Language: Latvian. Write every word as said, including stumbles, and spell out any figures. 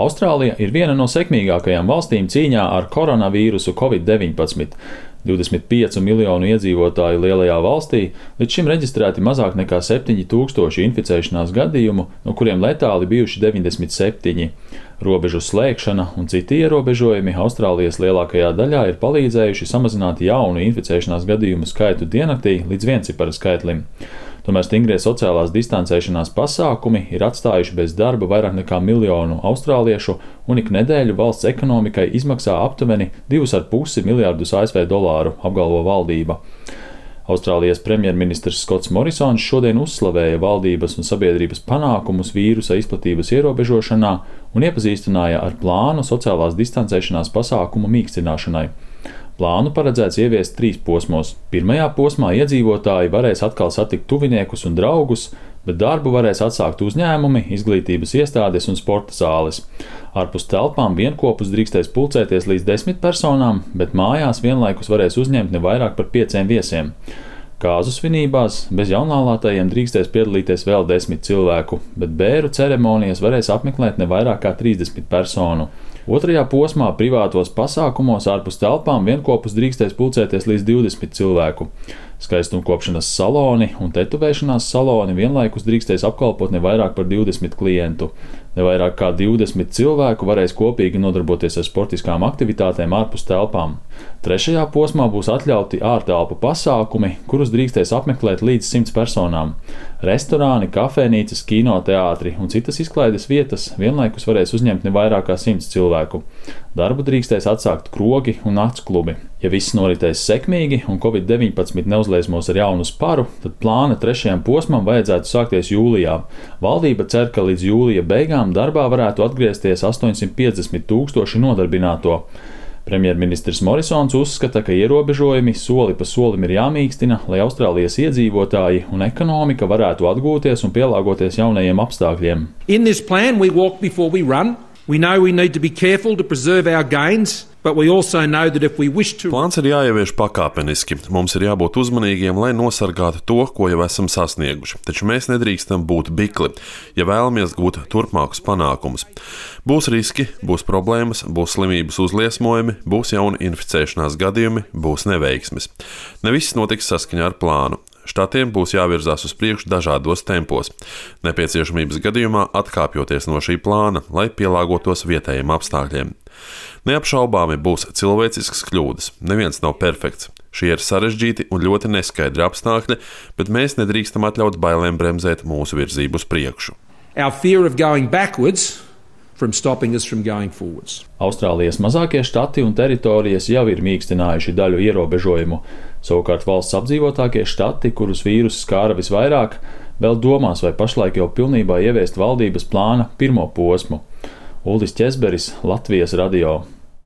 Austrālija ir viena no sekmīgākajām valstīm cīņā ar koronavīrusu covid deviņpadsmit. divdesmit piecu miljonu iedzīvotāju lielajā valstī līdz šim reģistrēti mazāk nekā septiņi tūkstoši inficēšanās gadījumu, no kuriem letāli bijuši deviņdesmit septiņi. Robežu slēgšana un citi ierobežojumi Austrālijas lielākajā daļā ir palīdzējuši samazināt jaunu inficēšanās gadījumu skaitu diennaktī līdz viencipara skaitlim. Tomēr stingrie sociālās distancēšanās pasākumi ir atstājuši bez darba vairāk nekā miljonu austrāliešu, un ik nedēļu valsts ekonomikai izmaksā aptuveni divus ar pusi miljardus A S V dolāru, apgalvo valdība. Austrālijas premjerministrs Skots Morisons šodien uzslavēja valdības un sabiedrības panākumus vīrusa izplatības ierobežošanā un iepazīstināja ar plānu sociālās distancēšanās pasākumu mīkstināšanai. Plānu paredzēts ieviest trīs posmos. Pirmajā posmā iedzīvotāji varēs atkal satikt tuviniekus un draugus, bet darbu varēs atsākt uzņēmumi, izglītības iestādes un sporta zāles. Ārpus telpām vienkopus drīkstēs pulcēties līdz desmit personām, bet mājās vienlaikus varēs uzņemt ne vairāk par pieciem viesiem. Kāzu svinībās bez jaunlaulātajiem drīkstēs piedalīties vēl desmit cilvēku, bet bēru ceremonijas varēs apmeklēt ne vairāk kā trīsdesmit personu. Otrajā posmā privātos pasākumos ārpus telpām vienkopus drīkstēs pulcēties līdz divdesmit cilvēku. Skaistumkopšanas saloni un tetovēšanās saloni vienlaikus drīkstēs apkalpot ne vairāk par divdesmit klientu. Ne vairāk kā divdesmit cilvēku varēs kopīgi nodarboties ar sportiskām aktivitātēm ārpus telpām. Trešajā posmā būs atļauti ārtelpu pasākumi, kurus drīkstēs apmeklēt līdz simts personām. Restorāni, kafejnīcas, kino, teātri un citas izklaides vietas vienlaikus varēs uzņemt ne vairāk kā simts cilvēku. Darbu drīkstēs atsākt krogi un nakts klubi. Ja viss noritēs sekmīgi un covid deviņpadsmit neuzliesmos ar jaunu sparu, tad plāna trešajam posmam vajadzētu sākties jūlijā. Valdība cer, ka līdz jūlija beigām darbā varētu atgriezties astoņsimt piecdesmit tūkstoši nodarbināto. Premjerministrs Morisons uzskata, ka ierobežojumi soli pa solim ir jāmīkstina, lai Austrālijas iedzīvotāji un ekonomika varētu atgūties un pielāgoties jaunajiem apstākļiem. In this plan we walk before we run. We know we need to be careful to preserve our gains, but we also know that if we wish to... Plāns ir jāievieš pakāpeniski. Mums ir jābūt uzmanīgiem, lai nosargātu to, ko jau esam sasnieguši. Taču mēs nedrīkstam būt bikli, ja vēlamies gūt turpmākus panākumus. Būs riski, būs problēmas, būs slimības uzliesmojumi, būs jauni inficēšanās gadījumi, būs neveiksmes. Ne viss notiks saskaņā ar plānu. Štatiem būs jāvirzās uz priekšu dažādos tempos, nepieciešamības gadījumā atkāpjoties no šī plāna, lai pielāgotos vietējiem apstākļiem. Neapšaubāmi būs cilvēciskas kļūdas, neviens nav perfekts. Šie ir sarežģīti un ļoti neskaidri apstākļi, bet mēs nedrīkstam atļaut bailēm bremzēt mūsu virzību uz priekšu. Our fear of going backwards from stopping us from going forwards. Austrālijas mazākie štati un teritorijas jau ir mīkstinājuši daļu ierobežojumu. Savukārt valsts apdzīvotākie štati, kurus vīruss skāra visvairāk, vēl domās, vai pašlaik jau pilnībā ieviest valdības plāna pirmo posmu. Uldis Ķezberis, Latvijas radio.